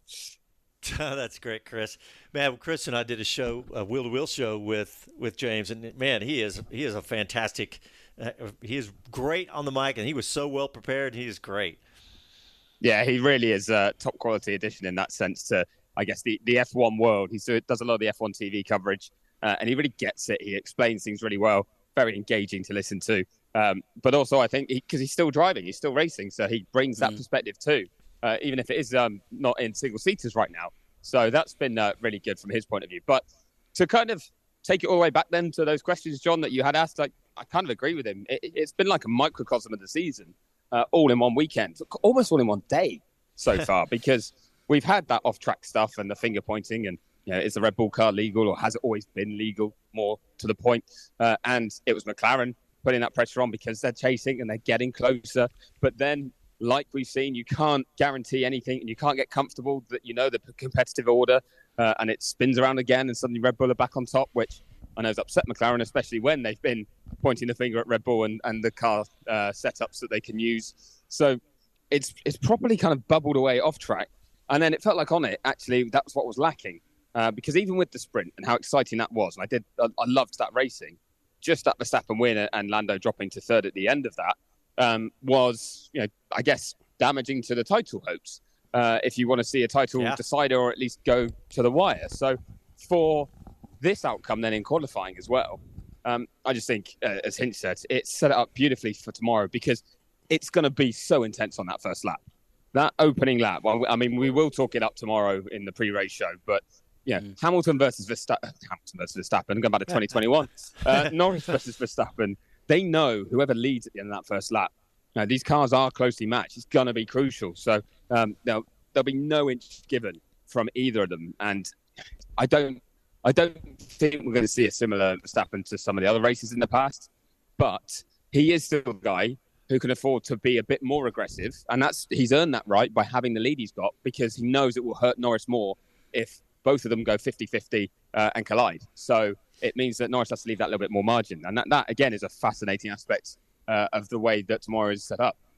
you. Oh, that's great, Chris. Man, Chris and I did a show, a wheel to wheel show with with James, and man, he is he is a fantastic. Uh, he is great on the mic, and he was so well prepared. He is great. Yeah, he really is a top quality addition in that sense to, I guess, the, the F one world. He does a lot of the F one T V coverage, uh, and he really gets it. He explains things really well. Very engaging to listen to. Um, but also, I think, because he, he's still driving, he's still racing, so he brings that mm. perspective too, uh, even if it is um, not in single-seaters right now. So that's been uh, really good from his point of view. But to kind of take it all the way back then to those questions, John, that you had asked, like, I kind of agree with him. It, it's been like a microcosm of the season, uh, all in one weekend, almost all in one day so far, because we've had that off-track stuff and the finger pointing and, you know, is the Red Bull car legal or has it always been legal, more to the point? Uh, and it was McLaren putting that pressure on because they're chasing and they're getting closer. But then, like we've seen, you can't guarantee anything and you can't get comfortable that you know the competitive order uh, and it spins around again and suddenly Red Bull are back on top, which I know has upset McLaren, especially when they've been pointing the finger at Red Bull and, and the car uh, setups that they can use. So it's it's properly kind of bubbled away off track. And then it felt like on it, actually, that was what was lacking. Uh, because even with the sprint and how exciting that was, and I did, I, I loved that racing, just that Verstappen win and Lando dropping to third at the end of that um, was, you know, I guess, damaging to the title hopes. Uh, if you want to see a title yeah. decider or at least go to the wire. So for this outcome then in qualifying as well, um, I just think, uh, as Hinch said, it's set it up beautifully for tomorrow because it's going to be so intense on that first lap. That opening lap, well, I mean, we will talk it up tomorrow in the pre-race show, but yeah, mm. Hamilton versus Verstappen, Hamilton versus Verstappen, going back to twenty twenty-one, uh, Norris versus Verstappen, they know whoever leads at the end of that first lap, now, these cars are closely matched. It's going to be crucial. So um, there'll, there'll be no inch given from either of them. And I don't I don't think we're going to see a similar Verstappen to some of the other races in the past. But he is still a guy who can afford to be a bit more aggressive. And that's he's earned that right by having the lead he's got because he knows it will hurt Norris more if both of them go fifty-fifty uh, and collide. So it means that Norris has to leave that little bit more margin. And that, that again, is a fascinating aspect uh, of the way that tomorrow is set up.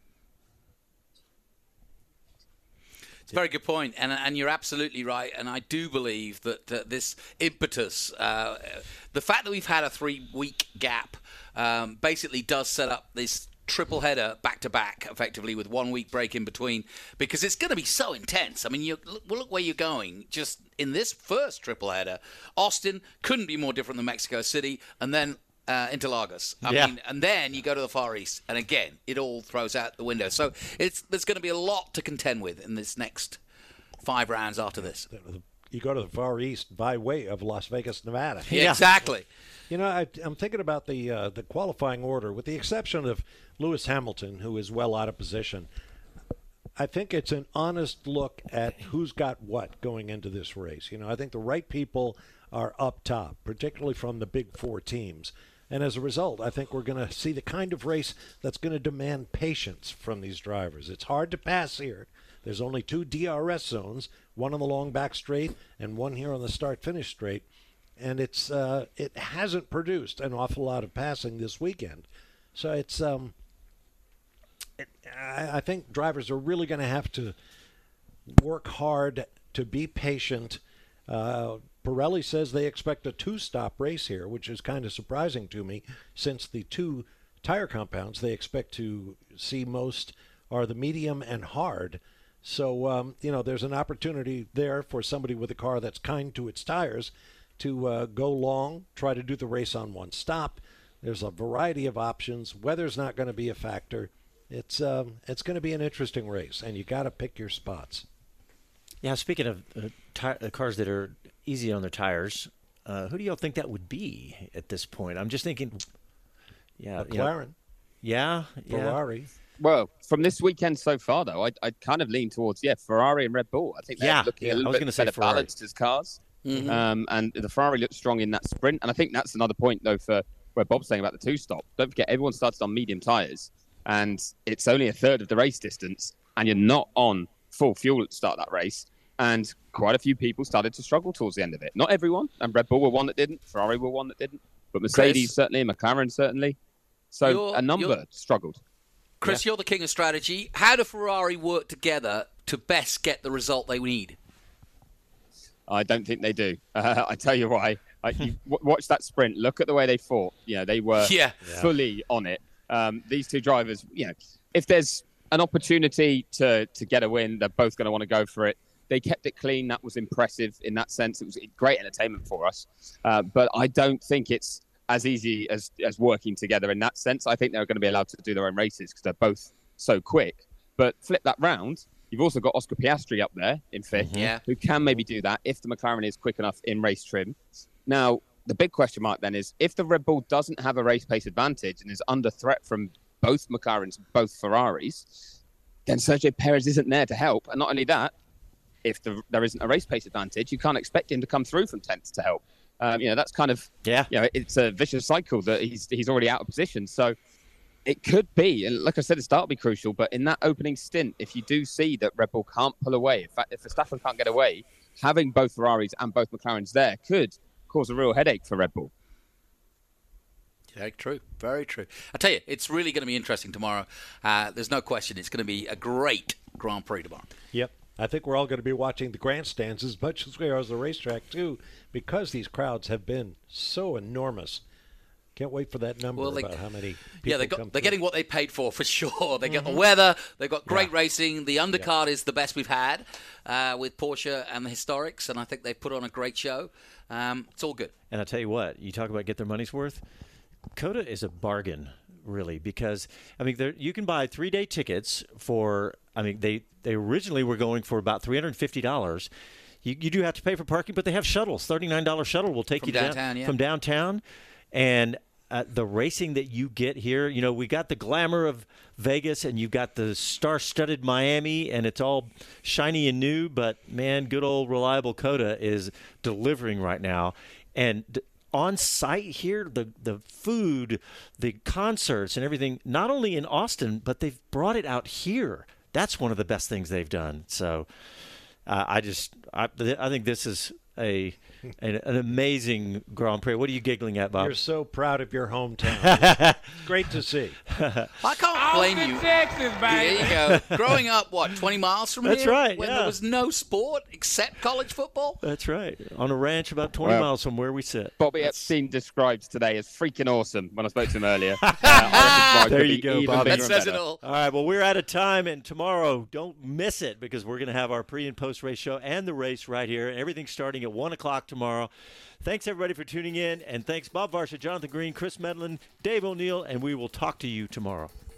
It's a very good point, and and you're absolutely right. And I do believe that uh, this impetus, uh, the fact that we've had a three-week gap, um, basically does set up this triple header back to back, effectively with one week break in between, because it's going to be so intense. I mean, you look, look where you're going. Just in this first triple header, Austin couldn't be more different than Mexico City, and then uh, Interlagos. I yeah. mean, and then you go to the Far East, and again, it all throws out the window. So it's there's going to be a lot to contend with in this next five rounds after this. You go to the Far East by way of Las Vegas, Nevada. Yeah, exactly. You know, I, I'm thinking about the uh, the qualifying order, with the exception of Lewis Hamilton, who is well out of position. I think it's an honest look at who's got what going into this race. You know, I think the right people are up top, particularly from the big four teams. And as a result, I think we're going to see the kind of race that's going to demand patience from these drivers. It's hard to pass here. There's only two D R S zones, one on the long back straight and one here on the start-finish straight. And it's uh, it hasn't produced an awful lot of passing this weekend. So it's um, it, I, I think drivers are really going to have to work hard to be patient. Uh, Pirelli says they expect a two-stop race here, which is kind of surprising to me, since the two tire compounds they expect to see most are the medium and hard. So, um, you know, there's an opportunity there for somebody with a car that's kind to its tires to uh, go long, try to do the race on one stop. There's a variety of options. Weather's not going to be a factor. It's um, it's going to be an interesting race, and you got to pick your spots. Yeah, speaking of uh, ti- uh, cars that are easy on their tires, uh, who do y'all think that would be at this point? I'm just thinking, yeah, McLaren, you know, yeah, yeah. Ferrari. Well, from this weekend so far, though, I'd, I'd kind of lean towards, yeah, Ferrari and Red Bull. I think they're Yeah, looking yeah, a I little was bit gonna say better Ferrari. balanced as cars. Mhm. Um, and the Ferrari looks strong in that sprint. And I think that's another point, though, for where Bob's saying about the two-stop. Don't forget, everyone started on medium tyres, and it's only a third of the race distance, and you're not on full fuel at the start of that race. And quite a few people started to struggle towards the end of it. Not everyone, and Red Bull were one that didn't, Ferrari were one that didn't, but Mercedes Chris? certainly, McLaren certainly. So You're- a number you're- struggled. Chris, you're the king of strategy. How do Ferrari work together to best get the result they need? I don't think they do. Uh, I tell you why. I, you w- watch that sprint. Look at the way they fought. You know, they were Yeah. fully on it. Um, these two drivers, you know, if there's an opportunity to to get a win, they're both going to want to go for it. They kept it clean. That was impressive in that sense. It was great entertainment for us. Uh, but I don't think it's as easy as, as working together in that sense. I think they're going to be allowed to do their own races because they're both so quick. But flip that round. You've also got Oscar Piastri up there in fifth, Yeah. who can maybe do that if the McLaren is quick enough in race trim. Now, the big question mark then is if the Red Bull doesn't have a race pace advantage and is under threat from both McLarens, both Ferraris, then Sergio Perez isn't there to help. And not only that, if the, there isn't a race pace advantage, you can't expect him to come through from tenth to help. Um, you know, that's kind of, Yeah. you know, it's a vicious cycle that he's he's already out of position. So it could be, and like I said, the start will be crucial, but in that opening stint, if you do see that Red Bull can't pull away, in fact, if Verstappen can't get away, having both Ferraris and both McLarens there could cause a real headache for Red Bull. Yeah, true. Very true. I tell you, it's really going to be interesting tomorrow. Uh, there's no question it's going to be a great Grand Prix tomorrow. Yep. I think we're all going to be watching the grandstands as much as we are as the racetrack, too, because these crowds have been so enormous. Can't wait for that number Well, they- about how many people Yeah, they come got, they're through. getting what they paid for, for sure. They get the weather. They've got great Yeah. racing. The undercard is the best we've had uh, with Porsche and the Historics, and I think they've put on a great show. Um, it's all good. And I tell you what, you talk about get their money's worth. COTA is a bargain, really, because I mean, there, you can buy three-day tickets for. I mean, they they originally were going for about three hundred and fifty dollars. You, you do have to pay for parking, but they have shuttles. thirty-nine dollar shuttle will take From you down- downtown, yeah. from downtown, and uh, the racing that you get here. You know, we got the glamour of Vegas, and you've got the star-studded Miami, and it's all shiny and new. But man, good old reliable COTA is delivering right now, and. D- on site here, the the food, the concerts and everything, not only in Austin, but they've brought it out here. That's one of the best things they've done. So uh, I just, I, I think this is a an, an amazing Grand Prix. What are you giggling at, Bob? You're so proud of your hometown. Great to see. I can't blame you. Texas, There you go. Growing up, what, twenty miles from That's here? right, When yeah. there was no sport except college football? That's right. On a ranch about twenty Well, miles from where we sit. Bobby Epstein described today as freaking awesome when I spoke to him earlier. Uh, I think There tomorrow you could go, be even Bobby. bigger That and says it better. all. All right, well, we're out of time, and tomorrow, don't miss it because we're going to have our pre- and post-race show and the race right here. Everything's starting at one o'clock tomorrow. Thanks, everybody, for tuning in, and thanks, Bob Varsha, Jonathan Green, Chris Medlin, Dave O'Neill, and we will talk to you tomorrow.